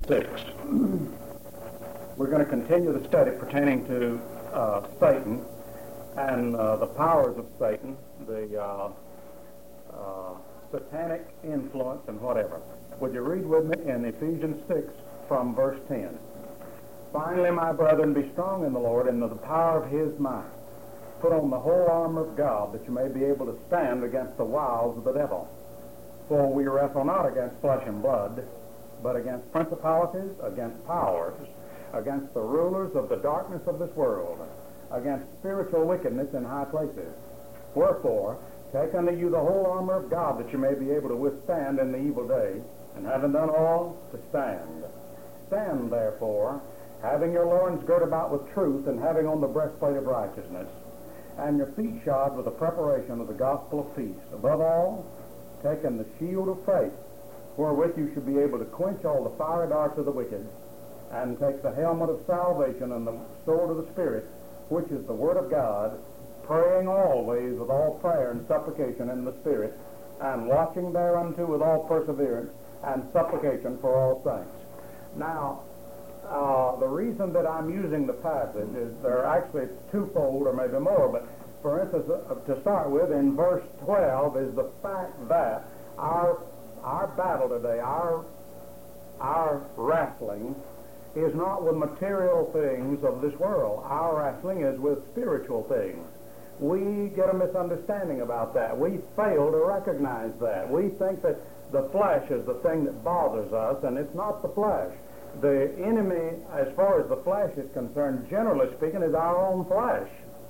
6. We're going to continue the study pertaining to Satan and the powers of Satan, the satanic influence and whatever. Would you read with me in Ephesians 6 from verse 10? Finally, my brethren, be strong in the Lord and in the power of his might. Put on the whole armor of God, that you may be able to stand against the wiles of the devil. For we wrestle not against flesh and blood, but against principalities, against powers, against the rulers of the darkness of this world, against spiritual wickedness in high places. Wherefore, take unto you the whole armor of God, that you may be able to withstand in the evil day, and having done all, to stand. Stand, therefore, having your loins girt about with truth, and having on the breastplate of righteousness, and your feet shod with the preparation of the gospel of peace. Above all, taking the shield of faith, wherewith you should be able to quench all the fiery darts of the wicked, and take the helmet of salvation and the sword of the Spirit, which is the word of God, praying always with all prayer and supplication in the Spirit, and watching thereunto with all perseverance and supplication for all saints. Now, the reason that I'm using the passage is there actually it's twofold or maybe more, but for instance, to start with, in verse 12 is the fact that our battle today, our wrestling is not with material things of this world. Our wrestling is with spiritual things. We get a misunderstanding about that. We fail to recognize that. We think that the flesh is the thing that bothers us, and it's not the flesh. The enemy, as far as the flesh is concerned, generally speaking, is our own flesh.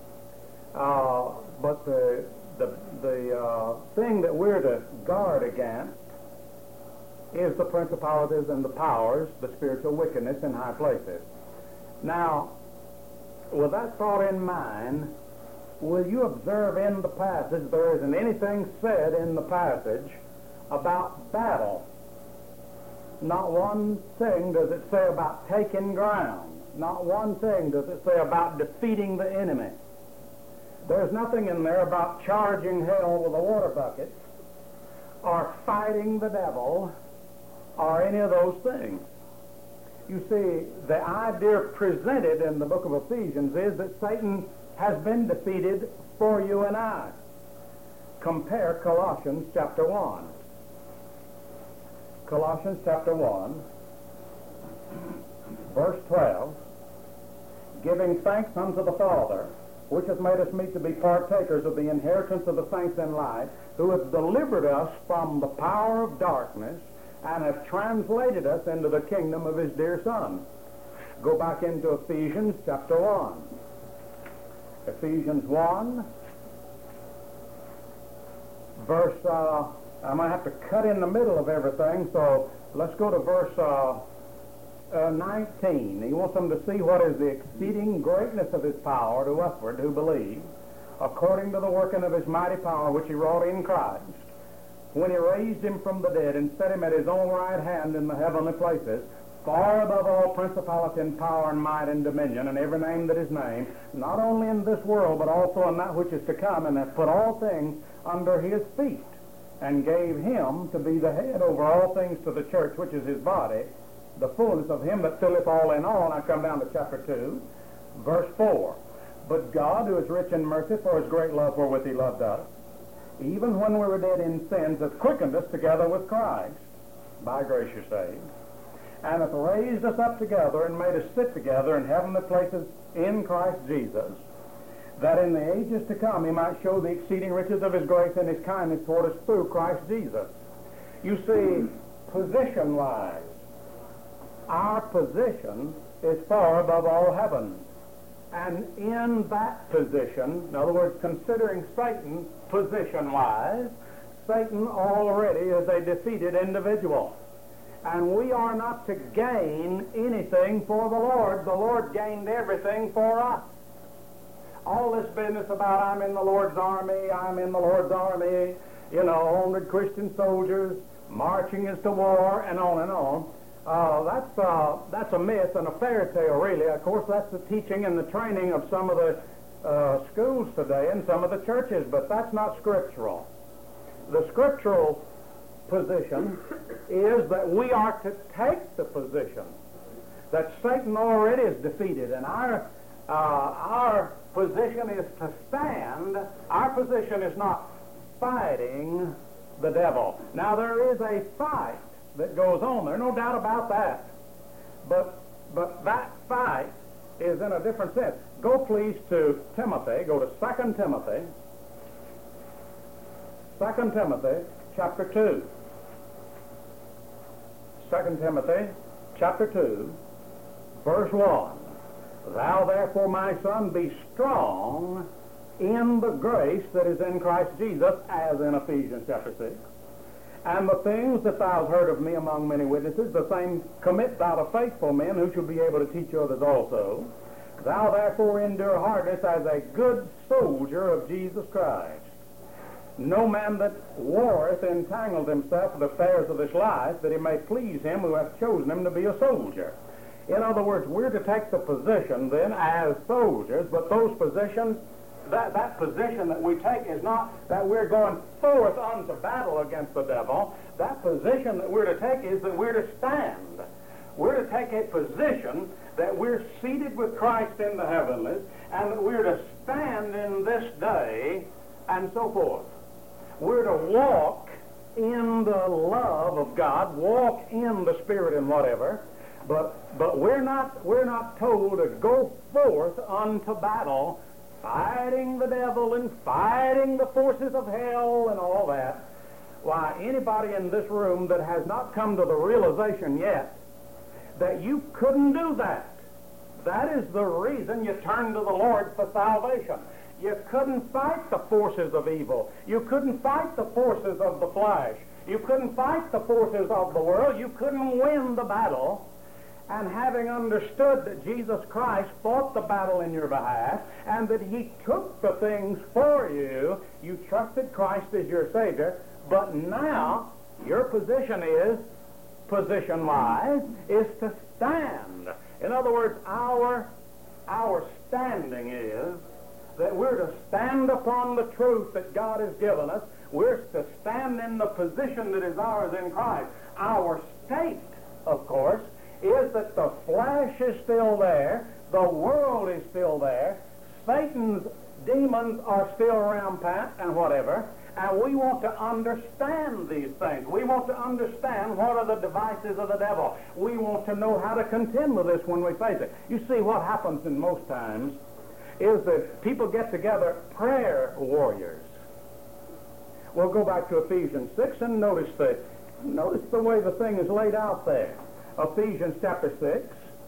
But the thing that we're to guard against is the principalities and the powers, the spiritual wickedness in high places. Now, with that thought in mind, will you observe in the passage there isn't anything said in the passage about battle? Not one thing does it say about taking ground. Not one thing does it say about defeating the enemy. There's nothing in there about charging hell with a water bucket or fighting the devil or any of those things. You see, the idea presented in the book of Ephesians is that Satan has been defeated for you and I. Compare Colossians chapter 1. Colossians chapter 1, verse 12, giving thanks unto the Father, which hath made us meet to be partakers of the inheritance of the saints in light, who hath delivered us from the power of darkness, and hath translated us into the kingdom of his dear Son. Go back into Ephesians chapter 1. Ephesians 1, verse, I'm going to have to cut in the middle of everything, so let's go to verse 19. He wants them to see what is the exceeding greatness of his power to usward who believe, according to the working of his mighty power which he wrought in Christ, when he raised him from the dead and set him at his own right hand in the heavenly places, far above all principality and power and might and dominion, and every name that is named, not only in this world, but also in that which is to come, and hath put all things under his feet, and gave him to be the head over all things to the church, which is his body, the fullness of him that filleth all in all. And I come down to chapter 2, verse 4. But God, who is rich in mercy, for his great love wherewith he loved us, even when we were dead in sins, hath quickened us together with Christ. By grace you're saved. And hath raised us up together and made us sit together in heavenly places in Christ Jesus, that in the ages to come he might show the exceeding riches of his grace and his kindness toward us through Christ Jesus. You see, position-wise, our position is far above all heaven. And in that position, in other words, considering Satan position-wise, Satan already is a defeated individual. And we are not to gain anything for the Lord. The Lord gained everything for us. All this business about I'm in the Lord's army, I'm in the Lord's army, 100 Christian soldiers marching us to war, and on and on. That's a myth and a fairy tale, really. Of course, that's the teaching and the training of some of the schools today and some of the churches, but that's not scriptural. The scriptural position is that we are to take the position that Satan already is defeated, and our position is to stand. Our position is not fighting the devil. Now, there is a fight that goes on there, no doubt about that. But that fight is in a different sense. Go please to Timothy. Go to 2 Timothy. 2 Timothy chapter 2. 2 Timothy chapter 2, verse 1. Thou therefore, my son, be strong in the grace that is in Christ Jesus, as in Ephesians chapter 6. And the things that thou hast heard of me among many witnesses, the same commit thou to faithful men, who shall be able to teach others also. Thou therefore endure hardness as a good soldier of Jesus Christ. No man that warreth entangled himself with the affairs of this life, that he may please him who hath chosen him to be a soldier. In other words, we're to take the position then as soldiers, but those positions, that position that we take is not that we're going forth unto battle against the devil. That position that we're to take is that we're to stand. We're to take a position that we're seated with Christ in the heavenlies, and that we're to stand in this day, and so forth. We're to walk in the love of God, walk in the Spirit and whatever, but we're not told to go forth unto battle, fighting the devil and fighting the forces of hell and all that. Why, anybody in this room that has not come to the realization yet that you couldn't do that, that is the reason you turn to the Lord for salvation. You couldn't fight the forces of evil. You couldn't fight the forces of the flesh. You couldn't fight the forces of the world. You couldn't win the battle. And having understood that Jesus Christ fought the battle in your behalf, and that he took the things for you, you trusted Christ as your Savior, but now your position is, position-wise, is to stand. In other words, our standing is that we're to stand upon the truth that God has given us. We're to stand in the position that is ours in Christ. Our state, of course, is that the flesh is still there, the world is still there, Satan's demons are still rampant and whatever, and we want to understand these things. We want to understand what are the devices of the devil. We want to know how to contend with this when we face it. You see, what happens in most times is that people get together, prayer warriors. We'll go back to Ephesians 6 and notice the way the thing is laid out there. Ephesians chapter 6,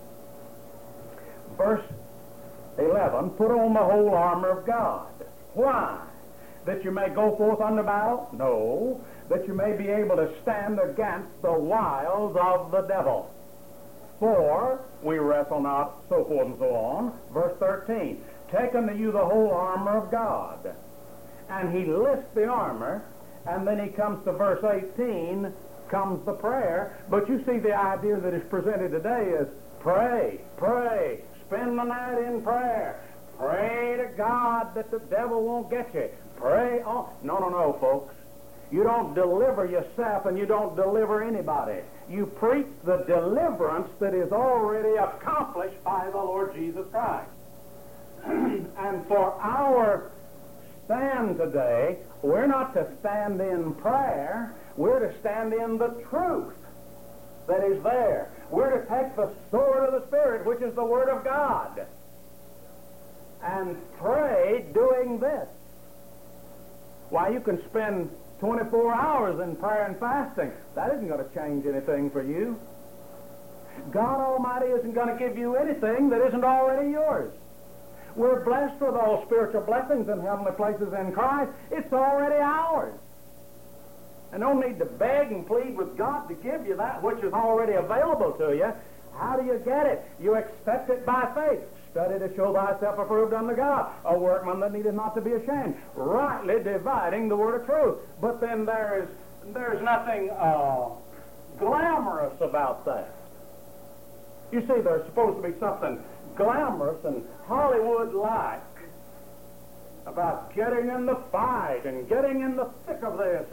verse 11, put on the whole armor of God. Why? That you may go forth unto battle? No, that you may be able to stand against the wiles of the devil. For we wrestle not, so forth and so on. Verse 13, take unto you the whole armor of God. And he lists the armor, and then he comes to verse 18, comes the prayer. But you see, the idea that is presented today is pray, spend the night in prayer, pray to God that the devil won't get you. Pray on. No, folks. You don't deliver yourself, and you don't deliver anybody. You preach the deliverance that is already accomplished by the Lord Jesus Christ. And for our stand today, we're not to stand in prayer, we're to stand in the truth that is there. We're to take the sword of the Spirit, which is the Word of God, and pray doing this. Why, you can spend 24 hours in prayer and fasting. That isn't going to change anything for you. God Almighty isn't going to give you anything that isn't already yours. We're blessed with all spiritual blessings in heavenly places in Christ. It's already ours. And don't need to beg and plead with God to give you that which is already available to you. How do you get it? You accept it by faith. Study to show thyself approved unto God, a workman that needeth not to be ashamed, rightly dividing the word of truth. But then there's nothing glamorous about that. You see, there's supposed to be something glamorous and Hollywood-like about getting in the fight and getting in the thick of this and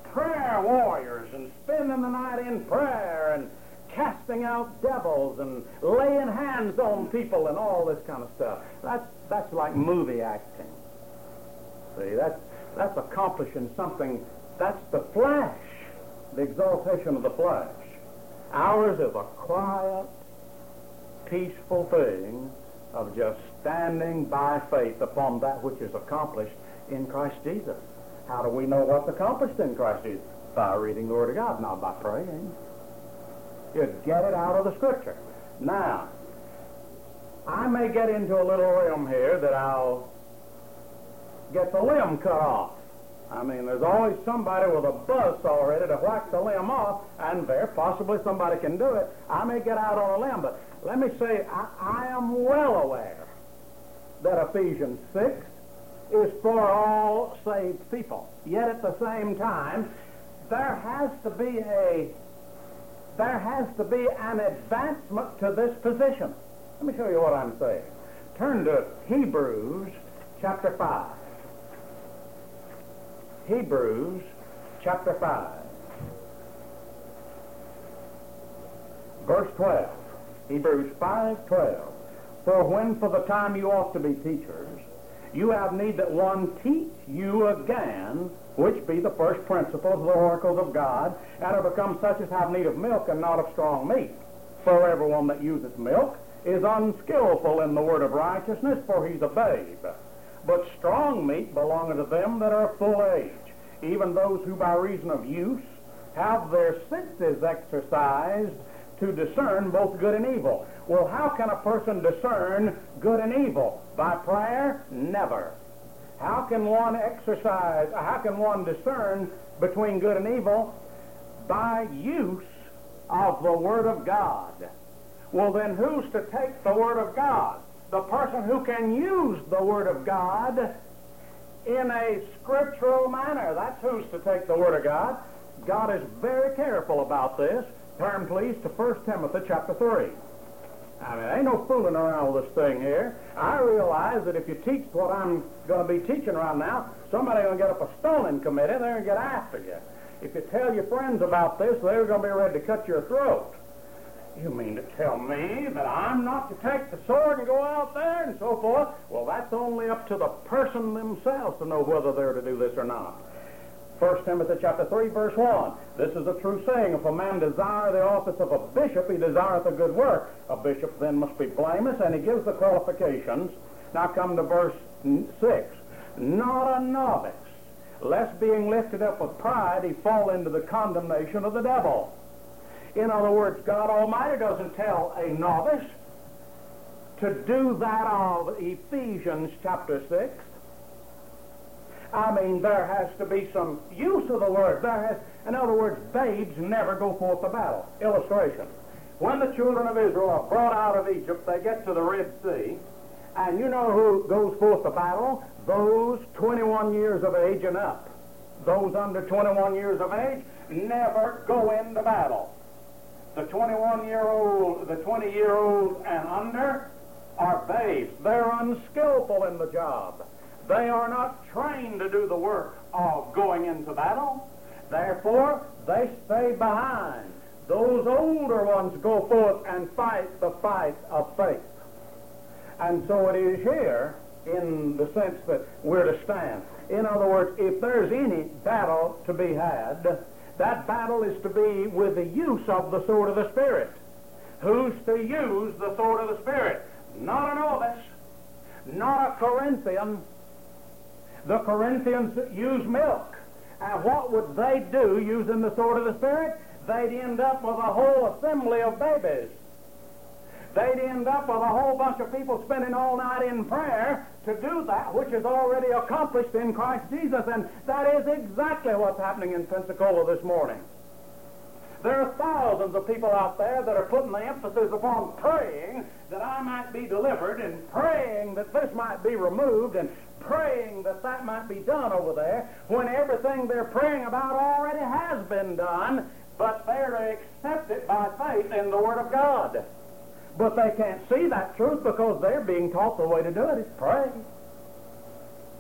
prayer warriors and spending the night in prayer and casting out devils and laying hands on people and all this kind of stuff. That's like movie acting. See, that's accomplishing something. That's the flesh, the exaltation of the flesh. Ours is a quiet, peaceful thing of just standing by faith upon that which is accomplished in Christ Jesus. How do we know what's accomplished in Christ Jesus? By reading the Word of God, not by praying. You get it out of the Scripture. Now, I may get into a little realm here that I'll get the limb cut off. I mean, there's always somebody with a buzzsaw ready to whack the limb off, and there, possibly somebody can do it. I may get out on a limb, but let me say, I am well aware that Ephesians 6 is for all saved people. Yet at the same time, there has to be an advancement to this position. Let me show you what I'm saying. Turn to Hebrews chapter 5. Hebrews chapter 5. Verse 12. Hebrews 5:12. For when for the time you ought to be teachers, you have need that one teach you again, which be the first principles of the oracles of God, and are become such as have need of milk and not of strong meat. For everyone that useth milk is unskillful in the word of righteousness, for he's a babe. But strong meat belongeth to them that are of full age, even those who by reason of use have their senses exercised to discern both good and evil. Well, how can a person discern good and evil? By prayer? Never. How can one discern between good and evil? By use of the Word of God. Well, then who's to take the Word of God? The person who can use the Word of God in a scriptural manner. That's who's to take the Word of God. God is very careful about this. Turn, please, to 1 Timothy chapter 3. I mean, ain't no fooling around with this thing here. I realize that if you teach what I'm going to be teaching right now, somebody's going to get up a stoning committee. They're going to get after you. If you tell your friends about this, they're going to be ready to cut your throat. You mean to tell me that I'm not to take the sword and go out there and so forth? Well, that's only up to the person themselves to know whether they're to do this or not. 1 Timothy chapter 3, verse 1. This is a true saying. If a man desire the office of a bishop, he desireth a good work. A bishop then must be blameless, and he gives the qualifications. Now come to verse 6. Not a novice, lest being lifted up with pride, he fall into the condemnation of the devil. In other words, God Almighty doesn't tell a novice to do that of Ephesians chapter 6. I mean, there has to be some use of the word. In other words, babes never go forth to battle. Illustration. When the children of Israel are brought out of Egypt, they get to the Red Sea, and you know who goes forth to battle? Those 21 years of age and up. Those under 21 years of age never go into battle. The 21-year-old, the 20-year-old and under are babes. They're unskillful in the job. They are not trained to do the work of going into battle. Therefore, they stay behind. Those older ones go forth and fight the fight of faith. And so it is here in the sense that we're to stand. In other words, if there's any battle to be had, that battle is to be with the use of the sword of the Spirit. Who's to use the sword of the Spirit? Not a novice, not a Corinthian. The Corinthians use milk. And what would they do using the sword of the Spirit? They'd end up with a whole assembly of babies. They'd end up with a whole bunch of people spending all night in prayer to do that which is already accomplished in Christ Jesus. And that is exactly what's happening in Pensacola this morning. There are thousands of people out there that are putting the emphasis upon praying that I might be delivered, and praying that this might be removed, and praying that that might be done over there, when everything they're praying about already has been done, but they're to accept it by faith in the Word of God. But they can't see that truth because they're being taught the way to do it is pray.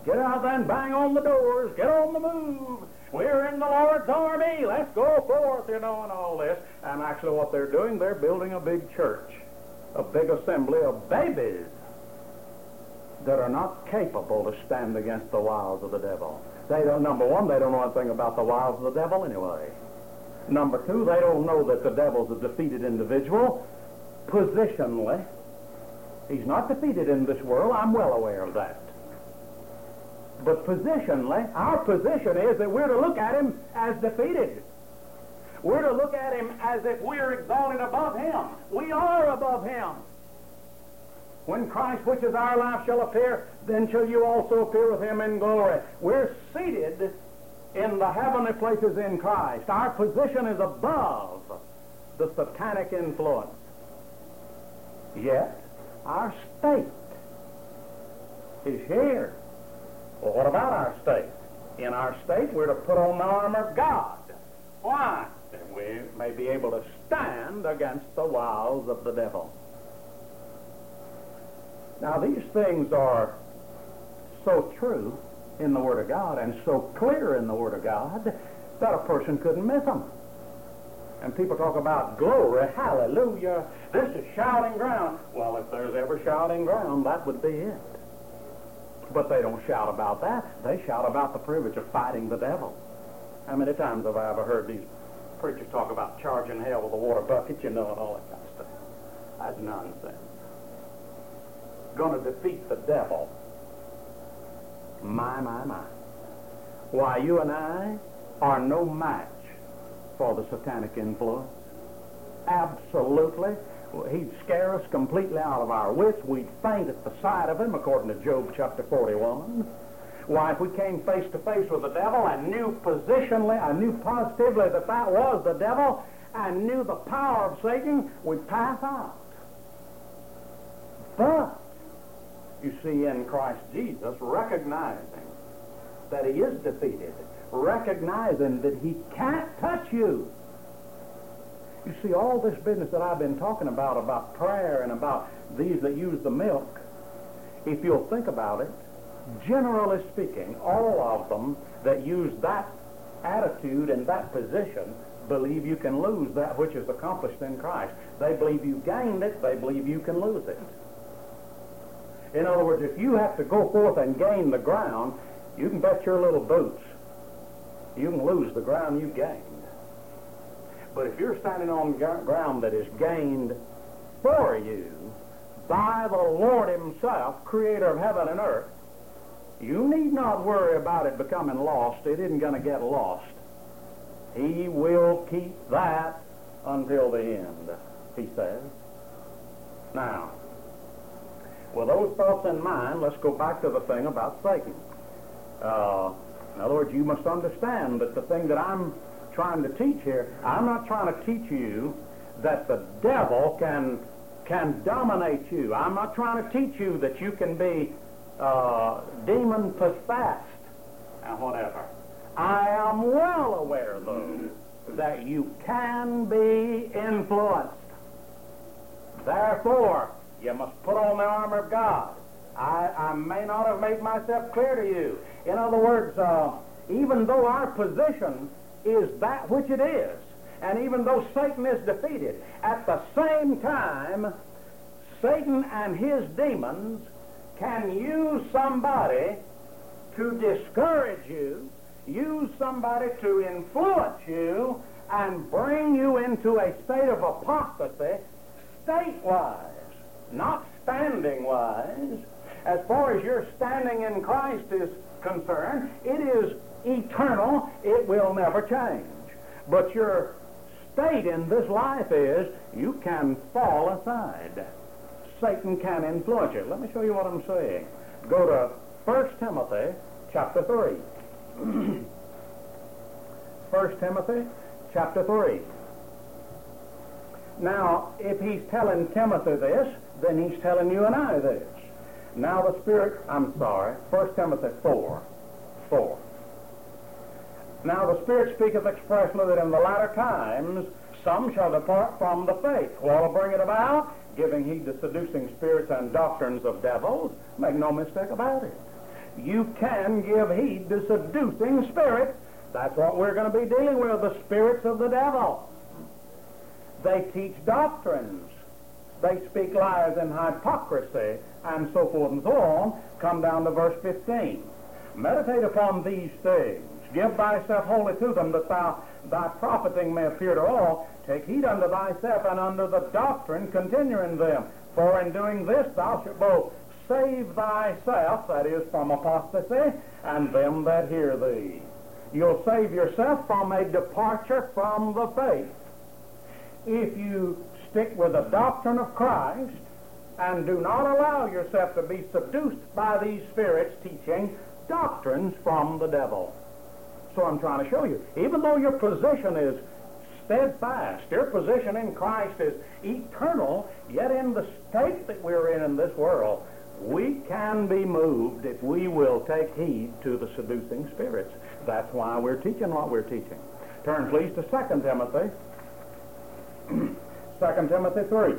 Get out there and bang on the doors. Get on the move. We're in the Lord's army. Let's go forth, and all this. And actually what they're doing, they're building a big church, a big assembly of babies that are not capable to stand against the wiles of the devil. They don't, number one, they don't know anything about the wiles of the devil anyway. Number two, they don't know that the devil's a defeated individual. Positionally, he's not defeated in this world. I'm well aware of that. But positionally, our position is that we're to look at him as defeated. We're to look at him as if we're exalted above him. We are above him. When Christ, which is our life, shall appear, then shall you also appear with him in glory. We're seated in the heavenly places in Christ. Our position is above the satanic influence. Yet, our state is here. Well, what about our state? In our state, we're to put on the armor of God. Why? That we may be able to stand against the wiles of the devil. Now, these things are so true in the Word of God and so clear in the Word of God that a person couldn't miss them. And people talk about glory, hallelujah, this is shouting ground. Well, if there's ever shouting ground, that would be it. But they don't shout about that. They shout about the privilege of fighting the devil. How many times have I ever heard these preachers talk about charging hell with a water bucket, and all that kind of stuff? That's nonsense. Going to defeat the devil. My. Why, you and I are no match for the satanic influence. Absolutely. He'd scare us completely out of our wits. We'd faint at the sight of him, according to Job chapter 41. Why, if we came face to face with the devil and knew positionally, I knew positively that that was the devil, and knew the power of Satan, we'd pass out. But, you see, in Christ Jesus, recognizing that he is defeated, recognizing that he can't touch you. You see, all this business that I've been talking about prayer and about these that use the milk, if you'll think about it, generally speaking, all of them that use that attitude and that position believe you can lose that which is accomplished in Christ. They believe you gained it, they believe you can lose it. In other words, if you have to go forth and gain the ground, you can bet your little boots you can lose the ground you gained. But if you're standing on ground that is gained for you by the Lord himself, creator of heaven and earth, you need not worry about it becoming lost. It isn't going to get lost. He will keep that until the end, he says. Now, with those thoughts in mind, let's go back to the thing about Satan. In other words, you must understand that the thing that I'm trying to teach here, I'm not trying to teach you that the devil can dominate you. I'm not trying to teach you that you can be demon-possessed and whatever. I am well aware, though, that you can be influenced. Therefore, you must put on the armor of God. I may not have made myself clear to you. In other words, even though our position is that which it is, and even though Satan is defeated, at the same time, Satan and his demons can use somebody to discourage you, use somebody to influence you, and bring you into a state of apostasy, state-wise, not standing-wise. As far as your standing in Christ is concerned, it is eternal. It will never change. But your state in this life is you can fall aside. Satan can influence you. Let me show you what I'm saying. Go to 1 Timothy chapter 3. 1 Timothy chapter 3. Now, if he's telling Timothy this, then he's telling you and I this. Now the Spirit, 1 Timothy 4. Now the Spirit speaketh expressly that in the latter times some shall depart from the faith. What will bring it about? Giving heed to seducing spirits and doctrines of devils. Make no mistake about it. you can give heed to seducing spirits. That's what we're going to be dealing with, the spirits of the devil. They teach doctrines. They speak lies and hypocrisy, and so forth and so on. Come down to verse 15. Meditate upon these things. Give thyself wholly to them, that thy profiting may appear to all. Take heed unto thyself and unto the doctrine, continue in them. For in doing this thou shalt both save thyself, that is, from apostasy, and them that hear thee. You'll save yourself from a departure from the faith. If you stick with the doctrine of Christ and do not allow yourself to be seduced by these spirits teaching doctrines from the devil. So I'm trying to show you, even though your position is steadfast, your position in Christ is eternal, yet in the state that we're in this world, we can be moved if we will take heed to the seducing spirits. That's why we're teaching what we're teaching. Turn please to 2 Timothy. 2 Timothy 3.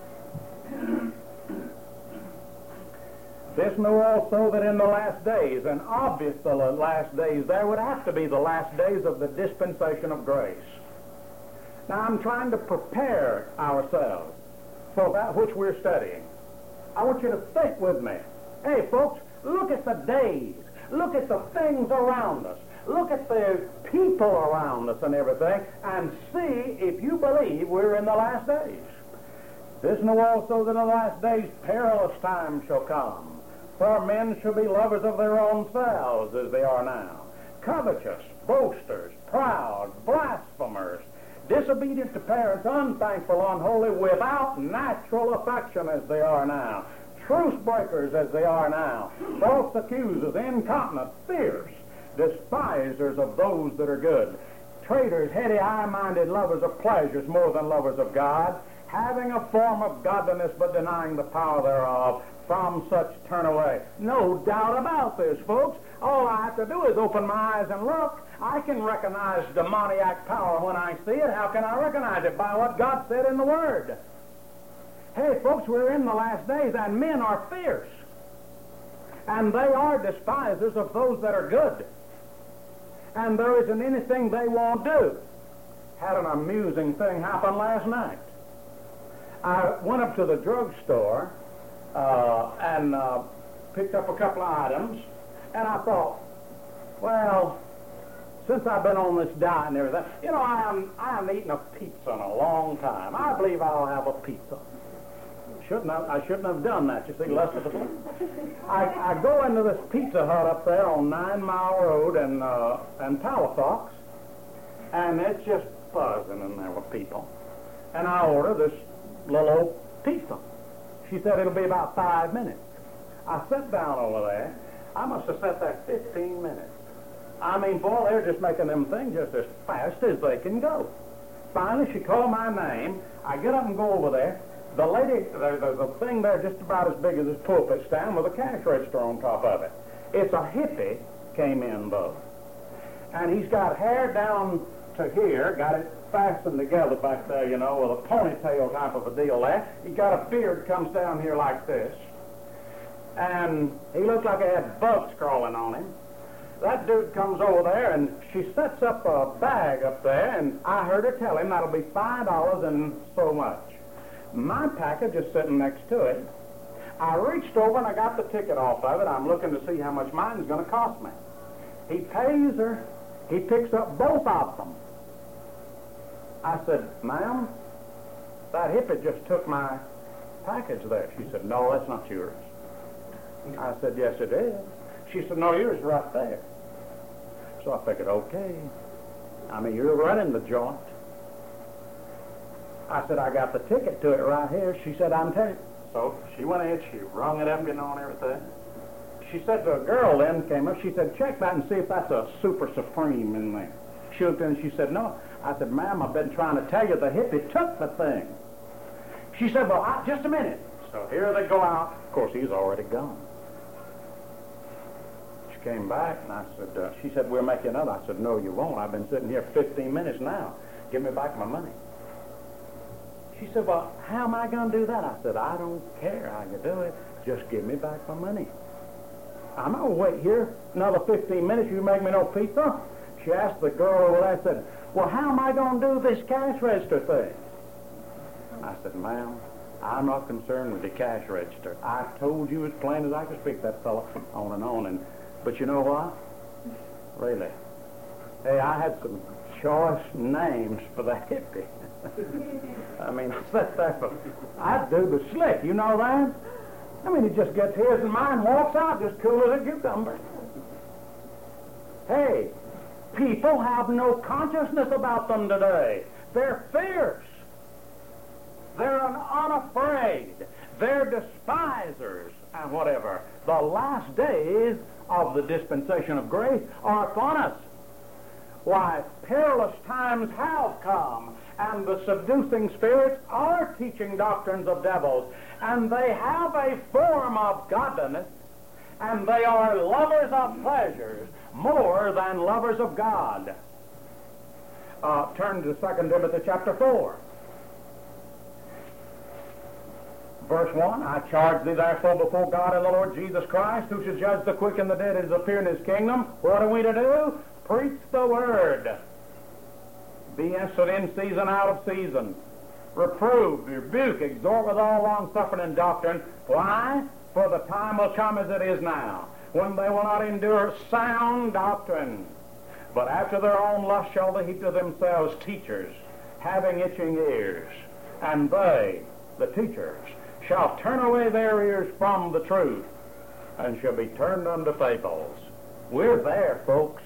This know also that in the last days, and obvious the last days, there would have to be the last days of the dispensation of grace. Now I'm trying to prepare ourselves for that which we're studying. I want you to think with me. Hey folks, look at the days. Look at the things around us. Look at the people around us and everything, and see if you believe we're in the last days. This know also that in the last days perilous times shall come. For men shall be lovers of their own selves, as they are now, covetous, boasters, proud, blasphemers, disobedient to parents, unthankful, unholy, without natural affection, as they are now, truce breakers, as they are now, false accusers, incontinent, fierce, despisers of those that are good, traitors, heady, high-minded, lovers of pleasures more than lovers of God, having a form of godliness but denying the power thereof. From such turn away. No doubt about this, folks. All I have to do is open my eyes and look. I can recognize demoniac power when I see it. How can I recognize it? By what God said in the Word. Hey, folks, we're in the last days, and men are fierce. And they are despisers of those that are good. And there isn't anything they won't do. Had an amusing thing happen last night. I went up to the drugstore and picked up a couple of items, and I thought, well, since I've been on this diet and everything, you know, I haven't eaten a pizza in a long time. I believe I'll have a pizza. I shouldn't have done that, you see, less of the I go into this Pizza Hut up there on 9 Mile Road and Palafox, and it's just buzzing in there with people. And I order this little old pizza. She said it'll be about 5 minutes. I sat down over there. I must have sat there 15 minutes. I mean, boy, they're just making them things just as fast as they can go. Finally, she called my name. I get up and go over there. The lady, there's a thing there just about as big as this pulpit stand with a cash register on top of it. It's a hippie came in, though. And he's got hair down to here, got it fastened together back there, you know, with a ponytail type of a deal there. He got a beard comes down here like this. And he looked like he had bugs crawling on him. That dude comes over there, and she sets up a bag up there, and I heard her tell him that'll be $5 and so much. My package is sitting next to it. I reached over and I got the ticket off of it. I'm looking to see how much mine's going to cost me. He pays her. He picks up both of them. I said, ma'am, that hippie just took my package there. She said, no, that's not yours. I said, yes, it is. She said, no, yours is right there. So I figured, okay. I mean, you're running the joint. I said, I got the ticket to it right here. She said, I'm telling you. So she went ahead, she rung it up, you know, and everything. She said to a girl then came up, she said, check that and see if that's a Super Supreme in there. She looked in and she said, no. I said, ma'am, I've been trying to tell you the hippie took the thing. She said, well, just a minute. So here they go out. Of course, he's already gone. She came back and I said, she said, we'll make you another. I said, no, you won't. I've been sitting here 15 minutes now. Give me back my money. She said, well, how am I going to do that? I said, I don't care how you do it. Just give me back my money. I'm going to wait here another 15 minutes. You make me no pizza? She asked the girl over there, said, well, how am I going to do this cash register thing? I said, ma'am, I'm not concerned with the cash register. I told you as plain as I could speak, that fellow, on and on. But you know what? Really. Hey, I had some choice names for that hippie. I mean, I'd do the slick, you know that? I mean, he just gets his and mine, walks out just cool as a cucumber. Hey, people have no consciousness about them today. They're fierce. They're unafraid. They're despisers and whatever. The last days of the dispensation of grace are upon us. Why, perilous times have come, and the seducing spirits are teaching doctrines of devils, and they have a form of godliness, and they are lovers of pleasures more than lovers of God. Turn to 2 Timothy chapter 4. Verse 1, I charge thee therefore before God and the Lord Jesus Christ, who shall judge the quick and the dead as appear in his kingdom. What are we to do? Preach the word. Be instant in season, out of season. Reprove, rebuke, exhort with all long-suffering and doctrine. Why? For the time will come as it is now, when they will not endure sound doctrine, but after their own lust shall they heap to themselves teachers, having itching ears. And they, the teachers, shall turn away their ears from the truth, and shall be turned unto fables. We're there, folks.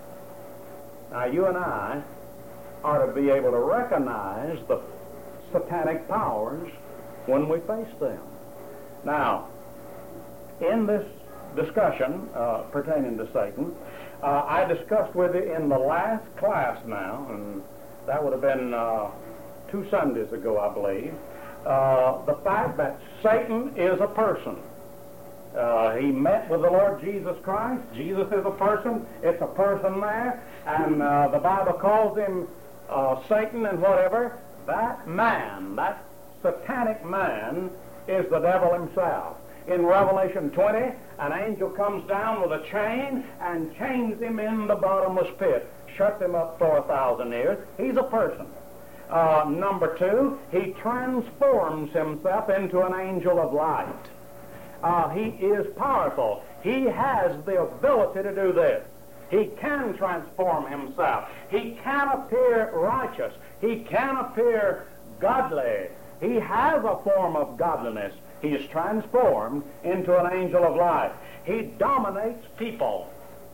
Now, you and I are to be able to recognize the satanic powers when we face them. Now, in this discussion pertaining to Satan, I discussed with you in the last class now, and that would have been 2 Sundays ago, I believe, the fact that Satan is a person. He met with the Lord Jesus Christ. Jesus is a person. It's a person there. And the Bible calls him Satan and whatever. That man, that satanic man, is the devil himself. In Revelation 20, an angel comes down with a chain and chains him in the bottomless pit, shuts him up for 1,000 years. He's a person. Number 2, he transforms himself into an angel of light. He is powerful. He has the ability to do this. He can transform himself. He can appear righteous. He can appear godly. He has a form of godliness. He is transformed into an angel of light. He dominates people.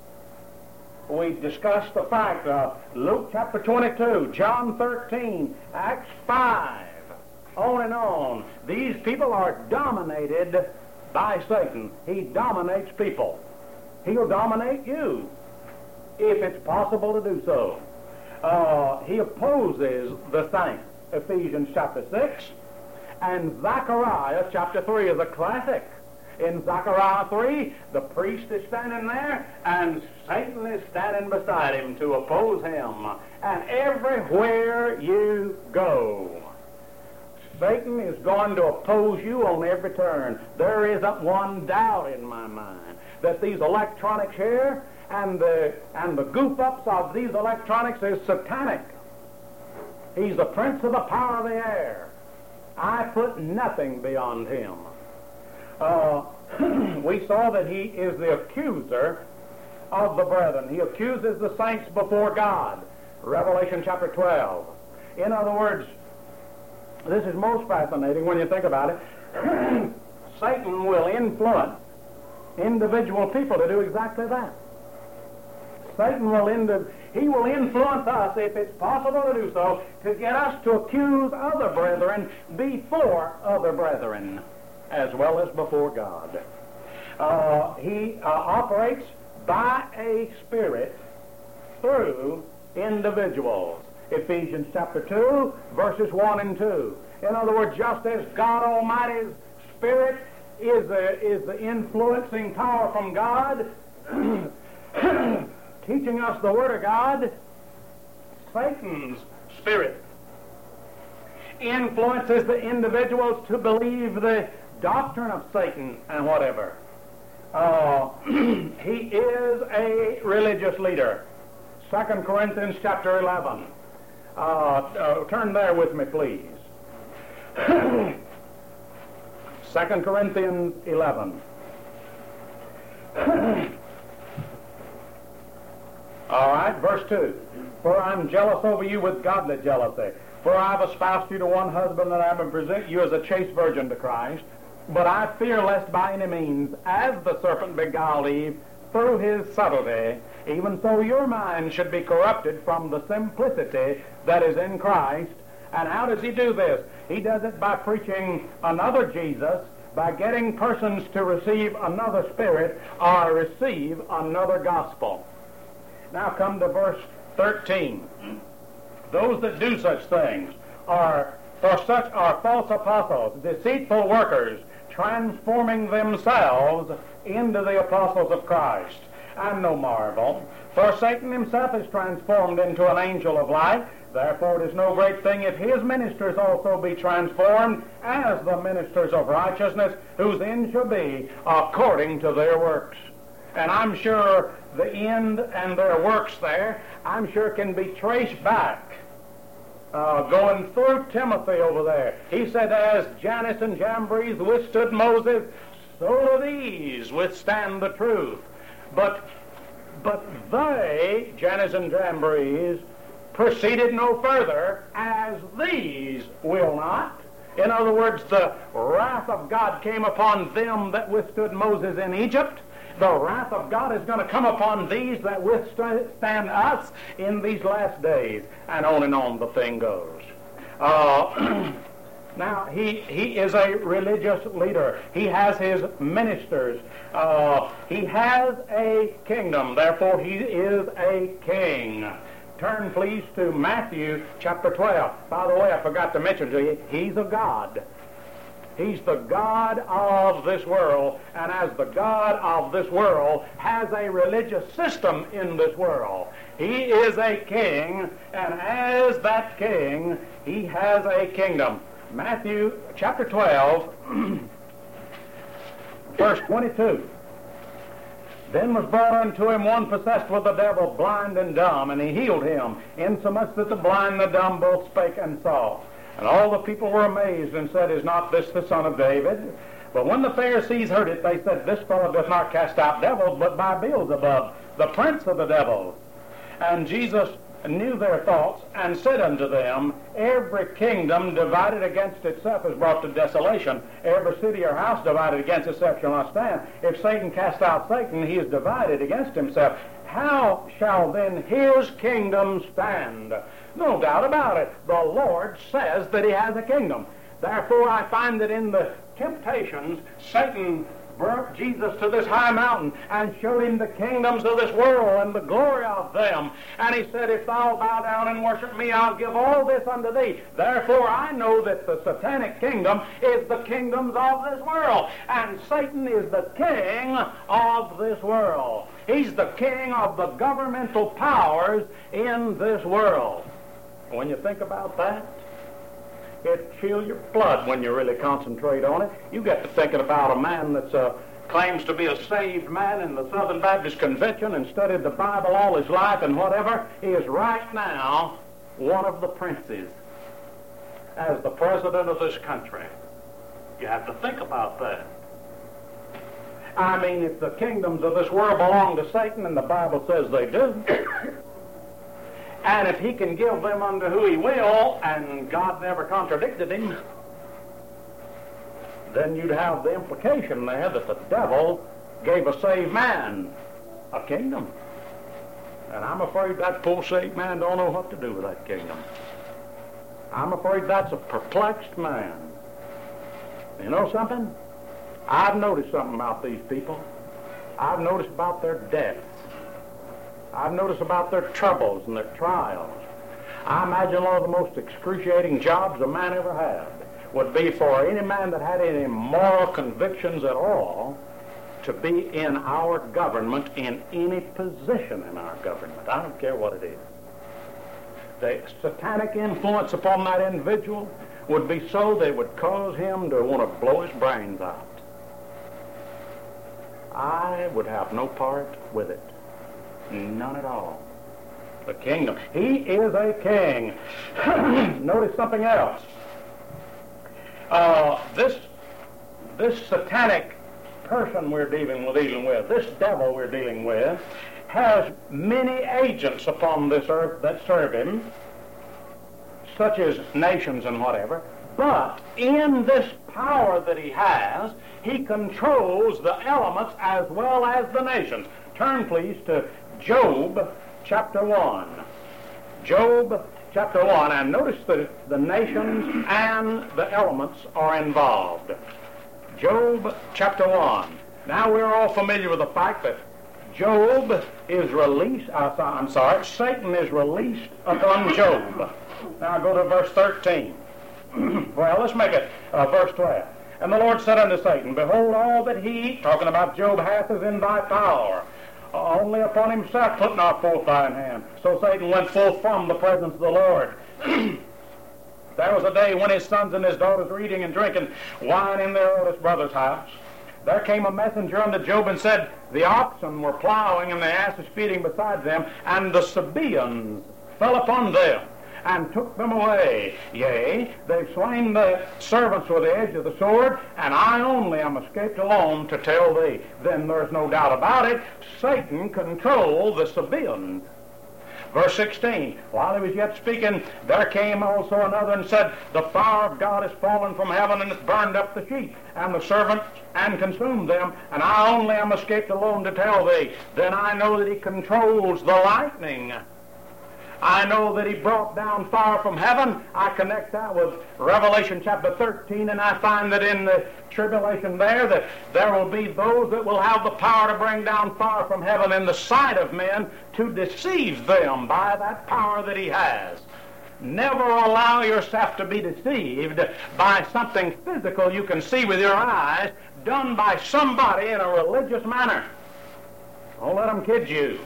We discussed the fact of Luke chapter 22, John 13, Acts 5, on and on. These people are dominated by Satan. He dominates people. He'll dominate you if it's possible to do so. He opposes the saints. Ephesians chapter 6 and Zechariah chapter 3 is a classic. In Zechariah 3, the priest is standing there and Satan is standing beside him to oppose him. And everywhere you go, Satan is going to oppose you on every turn. There isn't one doubt in my mind that these electronics here and the goof-ups of these electronics is satanic. He's the prince of the power of the air. I put nothing beyond him. We saw that he is the accuser of the brethren. He accuses the saints before God. Revelation chapter 12. In other words, this is most fascinating when you think about it. Satan will influence individual people to do exactly that. Satan will influence us, if it's possible to do so, to get us to accuse other brethren before other brethren, as well as before God. He operates by a spirit through individuals. Ephesians chapter 2, verses 1 and 2. In other words, just as God Almighty's Spirit is the influencing power from God, teaching us the Word of God, Satan's spirit influences the individuals to believe the doctrine of Satan and whatever. He is a religious leader. 2 Corinthians chapter 11. Turn there with me, please. 2 Corinthians 11. All right, verse 2. For I'm jealous over you with godly jealousy. For I have espoused you to one husband, that I may present you as a chaste virgin to Christ. But I fear lest by any means, as the serpent beguiled Eve through his subtlety, even so your mind should be corrupted from the simplicity that is in Christ. And how does he do this? He does it by preaching another Jesus, by getting persons to receive another spirit or receive another gospel. Now come to verse 13. Those that do such things are false apostles, deceitful workers, transforming themselves into the apostles of Christ. And no marvel, for Satan himself is transformed into an angel of light. Therefore it is no great thing if his ministers also be transformed as the ministers of righteousness, whose end shall be according to their works. And I'm sure the end and their works there, I'm sure can be traced back. Going through Timothy over there, he said, as Jannes and Jambres withstood Moses, so do these withstand the truth. But they, Jannes and Jambres, proceeded no further, as these will not. In other words, the wrath of God came upon them that withstood Moses in Egypt. The wrath of God is going to come upon these that withstand us in these last days. And on the thing goes. Now, he is a religious leader. He has his ministers. He has a kingdom. Therefore, he is a king. Turn, please, to Matthew chapter 12. By the way, I forgot to mention to you, he's a God. He's the God of this world, and as the God of this world has a religious system in this world. He is a king, and as that king, he has a kingdom. Matthew chapter 12, verse 22. Then was brought unto him one possessed with the devil, blind and dumb, and he healed him, insomuch that the blind and the dumb both spake and saw. And all the people were amazed and said, is not this the son of David? But when the Pharisees heard it, they said, this fellow doth not cast out devils, but by Beelzebub, the prince of the devils. And Jesus knew their thoughts, and said unto them, every kingdom divided against itself is brought to desolation. Every city or house divided against itself shall not stand. If Satan cast out Satan, he is divided against himself. How shall then his kingdom stand? No doubt about it. The Lord says that he has a kingdom. Therefore, I find that in the temptations, Satan brought Jesus to this high mountain and showed him the kingdoms of this world and the glory of them. And he said, if thou bow down and worship me, I'll give all this unto thee. Therefore, I know that the satanic kingdom is the kingdoms of this world. And Satan is the king of this world. He's the king of the governmental powers in this world. When you think about that, it chills your blood when you really concentrate on it. You get to thinking about a man that claims to be a saved man in the Southern Baptist Convention and studied the Bible all his life and whatever. He is right now one of the princes as the president of this country. You have to think about that. I mean, if the kingdoms of this world belong to Satan, and the Bible says they do, and if he can give them unto who he will, and God never contradicted him, then you'd have the implication there that the devil gave a saved man a kingdom. And I'm afraid that poor saved man don't know what to do with that kingdom. I'm afraid that's a perplexed man. You know something? I've noticed something about these people. I've noticed about their deaths. I've noticed about their troubles and their trials. I imagine one of the most excruciating jobs a man ever had would be for any man that had any moral convictions at all to be in our government, in any position in our government. I don't care what it is. The satanic influence upon that individual would be so they would cause him to want to blow his brains out. I would have no part with it. None at all. The kingdom. He is a king. Notice something else. This satanic person we're dealing with, this devil we're dealing with, has many agents upon this earth that serve him, such as nations and whatever. But in this power that he has, he controls the elements as well as the nations. Turn, please, to Job chapter 1. Job chapter 1, and notice that the nations and the elements are involved. Job chapter 1. Now we're all familiar with the fact that Job is released, Satan is released upon Job. Now go to verse 13. Well, let's make it verse 12. And the Lord said unto Satan, Behold, all that he, talking about Job, hath is in thy power. Only upon himself put not forth thine hand. So Satan went forth from the presence of the Lord. There was a day when his sons and his daughters were eating and drinking wine in their oldest brother's house. There came a messenger unto Job and said, The oxen were plowing and the asses feeding beside them, and the Sabaeans fell upon them and took them away. Yea, they've slain the servants with the edge of the sword, and I only am escaped alone to tell thee. Then there's no doubt about it, Satan controlled the Sabaeans. Verse 16, while he was yet speaking, there came also another and said, The fire of God is fallen from heaven, and it burned up the sheep and the servants, and consumed them, and I only am escaped alone to tell thee. Then I know that he controls the lightning. I know that he brought down fire from heaven. I connect that with Revelation chapter 13, and I find that in the tribulation there, that there will be those that will have the power to bring down fire from heaven in the sight of men to deceive them by that power that he has. Never allow yourself to be deceived by something physical you can see with your eyes done by somebody in a religious manner. Don't let them kid you.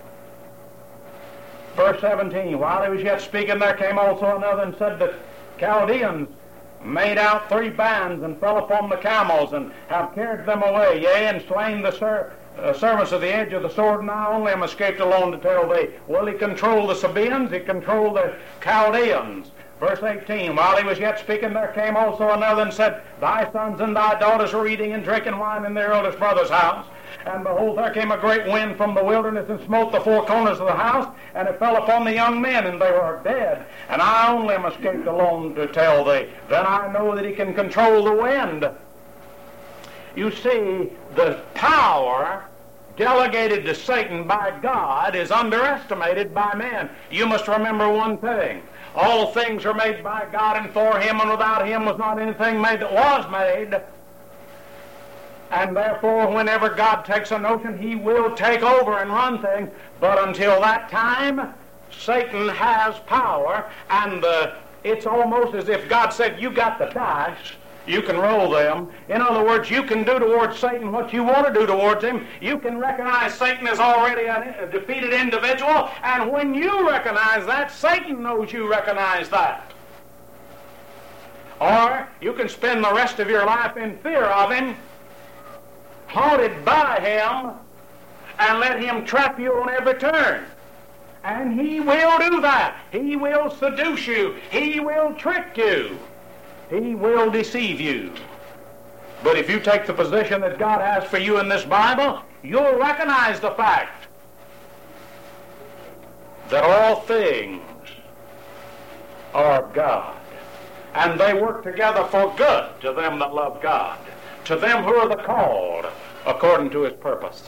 Verse 17, while he was yet speaking, there came also another and said, The Chaldeans made out 3 bands and fell upon the camels and have carried them away, yea, and slain the servants of the edge of the sword, and I only am escaped alone to tell thee. Well, he controlled the Sabaeans, he controlled the Chaldeans. Verse 18, while he was yet speaking, there came also another and said, Thy sons and thy daughters were eating and drinking wine in their eldest brother's house. And behold, there came a great wind from the wilderness and smote the 4 corners of the house, and it fell upon the young men, and they were dead. And I only am escaped alone to tell thee. Then I know that he can control the wind. You see, the power delegated to Satan by God is underestimated by men. You must remember one thing. All things are made by God and for him, and without him was not anything made that was made. And therefore, whenever God takes a notion, he will take over and run things. But until that time, Satan has power, and it's almost as if God said, You got the dice, you can roll them. In other words, you can do towards Satan what you want to do towards him. You can recognize Satan as already a defeated individual, and when you recognize that, Satan knows you recognize that. Or you can spend the rest of your life in fear of him, haunted by him, and let him trap you on every turn. And he will do that. He will seduce you. He will trick you. He will deceive you. But if you take the position that God has for you in this Bible, you'll recognize the fact that all things are of God, and they work together for good to them that love God, to them who are the called according to his purpose.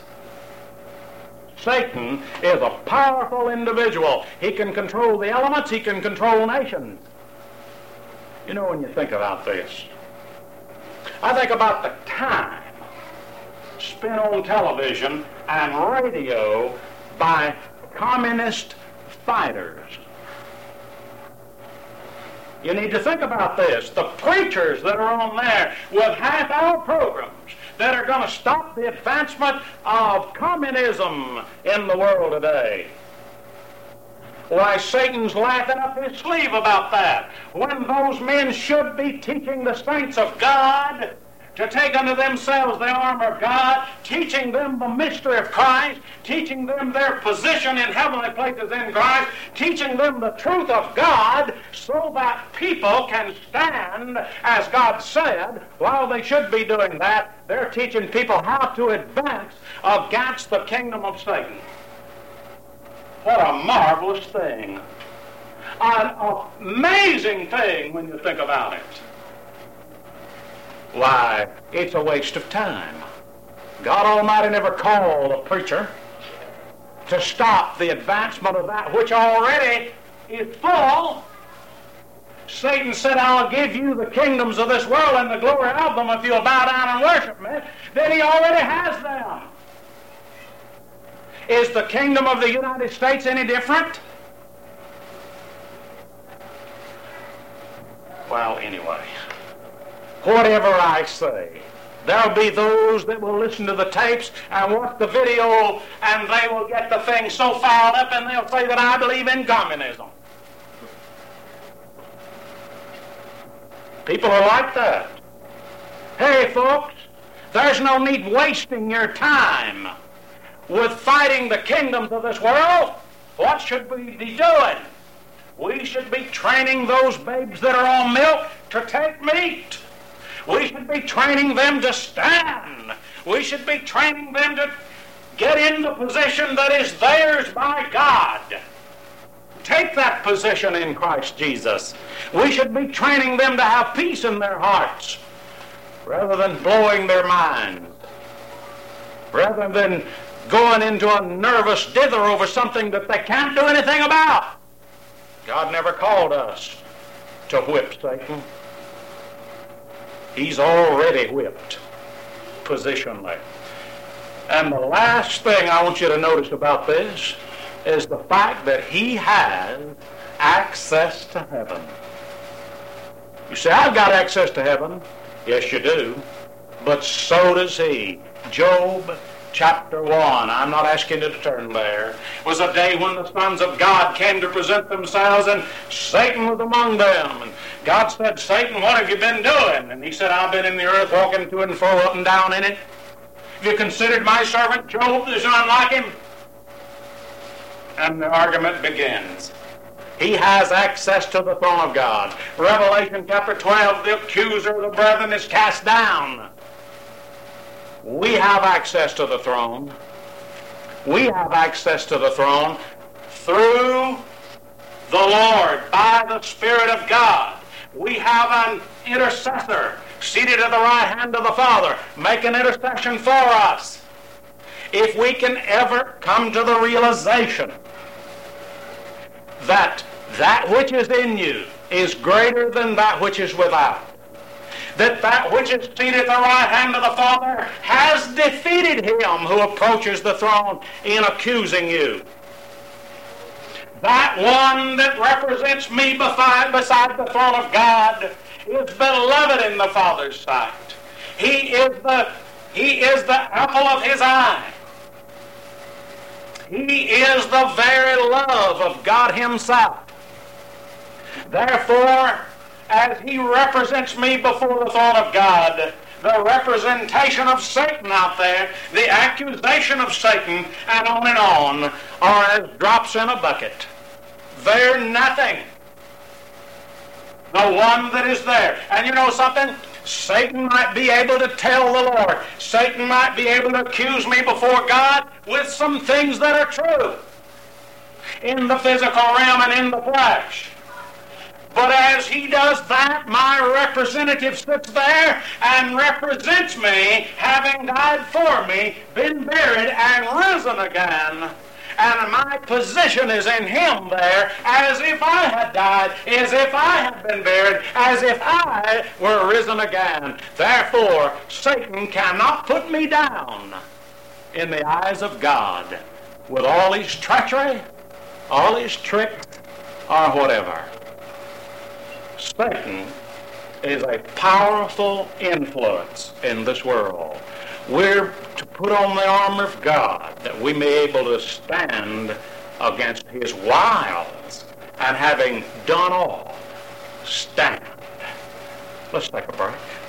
Satan is a powerful individual. He can control the elements. He can control nations. You know, when you think about this, I think about the time spent on television and radio by communist fighters. You need to think about this. The preachers that are on there with half-hour programs that are going to stop the advancement of communism in the world today. Why, Satan's laughing up his sleeve about that, when those men should be teaching the saints of God to take unto themselves the armor of God, teaching them the mystery of Christ, teaching them their position in heavenly places in Christ, teaching them the truth of God, so that people can stand as God said. While they should be doing that, they're teaching people how to advance against the kingdom of Satan. What a marvelous thing. An amazing thing when you think about it. Why, it's a waste of time. God Almighty never called a preacher to stop the advancement of that which already is full. Satan said, I'll give you the kingdoms of this world and the glory of them if you'll bow down and worship me. Then he already has them. Is the kingdom of the United States any different? Well, anyway, whatever I say, there'll be those that will listen to the tapes and watch the video, and they will get the thing so fouled up and they'll say that I believe in communism. People are like that. Hey, folks, there's no need wasting your time with fighting the kingdoms of this world. What should we be doing? We should be training those babes that are on milk to take meat. We should be training them to stand. We should be training them to get in the position that is theirs by God. Take that position in Christ Jesus. We should be training them to have peace in their hearts rather than blowing their minds, rather than going into a nervous dither over something that they can't do anything about. God never called us to whip Satan. He's already whipped positionally. And the last thing I want you to notice about this is the fact that he has access to heaven. You say, I've got access to heaven. Yes, you do. But so does he. Job chapter 1, I'm not asking you to turn there, was a day when the sons of God came to present themselves, and Satan was among them. And God said, Satan, what have you been doing? And he said, I've been in the earth walking to and fro, up and down in it. Have you considered my servant Job? There's none like him. And the argument begins. He has access to the throne of God. Revelation chapter 12, the accuser of the brethren is cast down. We have access to the throne. We have access to the throne through the Lord, by the Spirit of God. We have an intercessor seated at the right hand of the Father, making intercession for us. If we can ever come to the realization that that which is in you is greater than that which is without, that which is seated at the right hand of the Father has defeated him who approaches the throne in accusing you. That one that represents me beside the throne of God is beloved in the Father's sight. He is the apple of his eye. He is the very love of God himself. Therefore, as he represents me before the throne of God, the representation of Satan out there, the accusation of Satan, and on, are as drops in a bucket. They're nothing. The one that is there. And you know something? Satan might be able to tell the Lord. Satan might be able to accuse me before God with some things that are true in the physical realm and in the flesh. But as he does that, my representative sits there and represents me, having died for me, been buried, and risen again. And my position is in him there, as if I had died, as if I had been buried, as if I were risen again. Therefore, Satan cannot put me down in the eyes of God with all his treachery, all his tricks, or whatever. Satan is a powerful influence in this world. We're to put on the armor of God that we may be able to stand against his wiles, and having done all, stand. Let's take a break.